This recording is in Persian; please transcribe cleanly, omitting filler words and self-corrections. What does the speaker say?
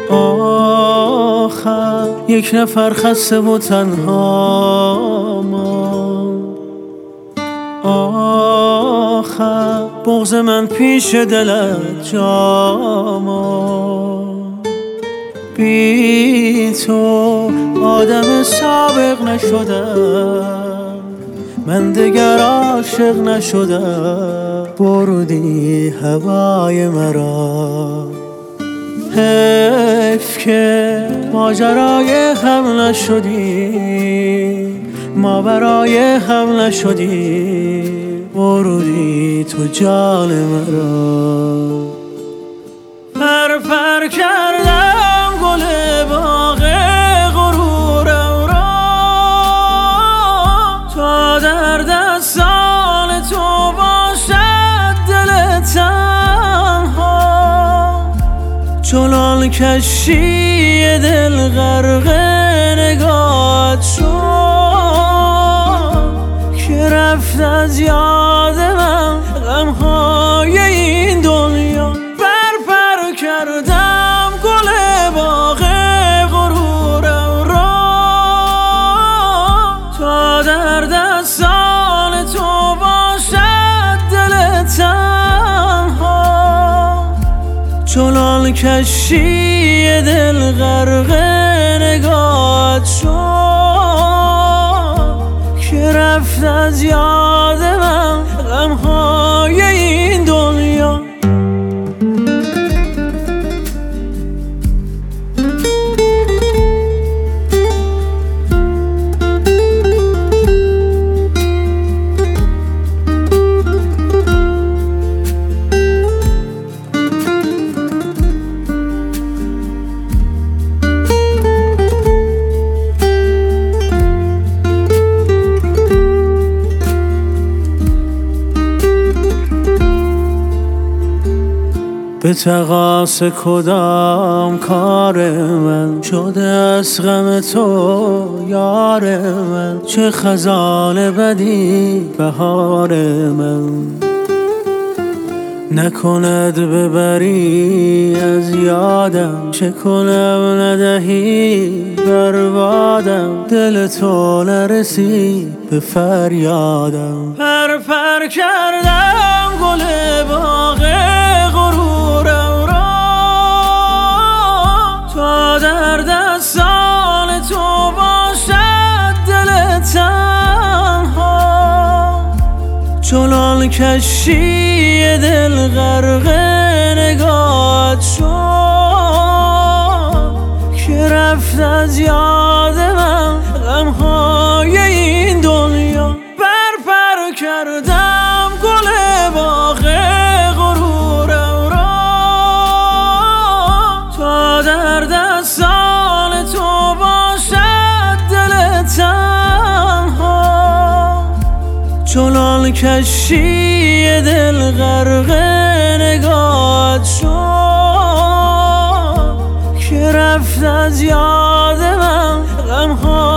آخر یک نفر خسته و تنها ما، آخر بغض من پیش دلت جاما. بی تو آدم سابق نشدم، من دگر عاشق نشدم. بردی هوای مرا، حیف که ماجرای هم نشدی، ما برای هم نشدی. بردی تو جان مرا. پر پر کردم گل باغ غرورم را، تا در دستان تو باشد دل تنها. چنان کشتی دل غرق نگاهت شد، که رفت از یاد من غمهای این دنیا. پر کردم گل باغ غرورم را، تا در دستان تو باشد دل تنها. چنان کشتی دل غرق نگاهت شد، که رفت از یاد من غمهای این دنیا. به تقاص کدام کار من شده از غم تو یار من؟ چه خزان بدی بهار من، نکند ببری از یادم. چه کنم ندهی بربادم، دل تو نرسید به فریادم. پر پر کردم گل باغ غرورم را، تا در دستان تو باشد دل تنها. چنان کشتی دل غرق نگاهت شد، که رفت از یاد من غمهای این دنیا. پر کردم گل باغ غرورم را، تا در دستان تو باشد دل تنها. چنان کشتی دل غرق نگاهت شد، که رفت از یاد من غمها